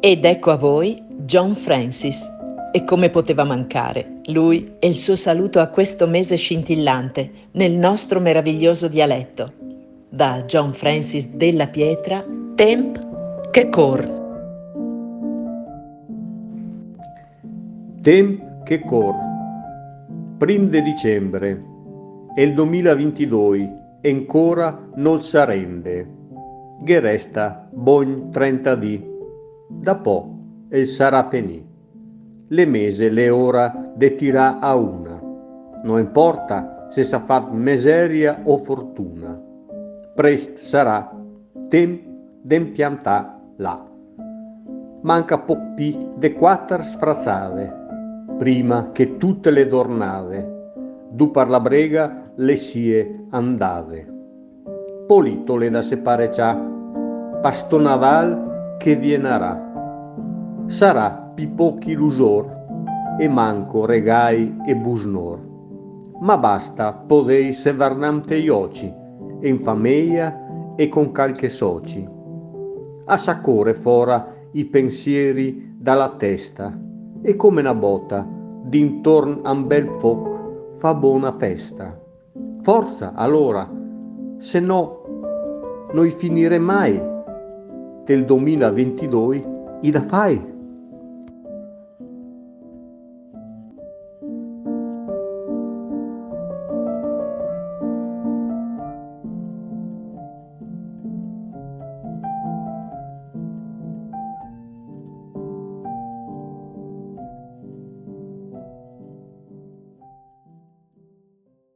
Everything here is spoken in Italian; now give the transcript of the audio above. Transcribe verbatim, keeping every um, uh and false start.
Ed ecco a voi John Francis. E come poteva mancare, lui e il suo saluto a questo mese scintillante nel nostro meraviglioso dialetto. Da John Francis Della Pietra, Temp che cor. Temp che cor. Prim de dicembre. E il duemilaventidue e ancora non s'arrende. Che resta bon trenta di. Da po' e sarà finì. Le mese, le ora de tirà a una. Non importa se s'ha fatto miseria o fortuna. Prest sarà temp d'impiantà là. Manca poc pi de quattro sfrazzate, prima che tutte le dornate, du par la brega le sie andate. Politole da separe cià, pasto naval che vienarà. Sarà pi pochi l'usor, e manco regai e busnor. Ma basta podei severnante gli occhi, e in famiglia e con calche soci. A saccore fora i pensieri dalla testa, e come una botta, d'intorno a un bel foc fa buona festa. Forza, allora, se no, noi finire mai. Del duemilaventidue, i da fai.